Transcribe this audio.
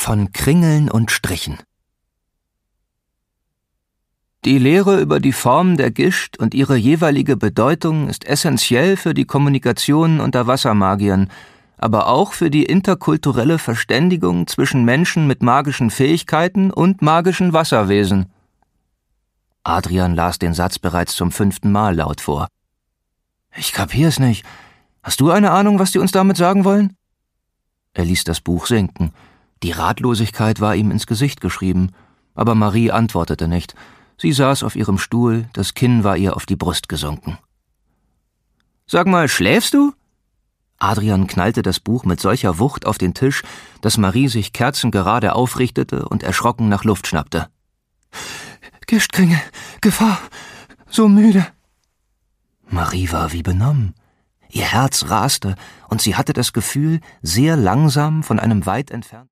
Von Kringeln und Strichen. Die Lehre über die Form der Gischt und ihre jeweilige Bedeutung ist essentiell für die Kommunikation unter Wassermagiern, aber auch für die interkulturelle Verständigung zwischen Menschen mit magischen Fähigkeiten und magischen Wasserwesen. Adrian las den Satz bereits zum 5. Mal laut vor. »Ich kapier's nicht. Hast du eine Ahnung, was die uns damit sagen wollen?« Er ließ das Buch sinken. Die Ratlosigkeit war ihm ins Gesicht geschrieben, aber Marie antwortete nicht. Sie saß auf ihrem Stuhl, das Kinn war ihr auf die Brust gesunken. »Sag mal, schläfst du?« Adrian knallte das Buch mit solcher Wucht auf den Tisch, dass Marie sich kerzengerade aufrichtete und erschrocken nach Luft schnappte. »Gischtkringel, Gefahr, so müde.« Marie war wie benommen. Ihr Herz raste, und sie hatte das Gefühl, sehr langsam von einem weit entfernten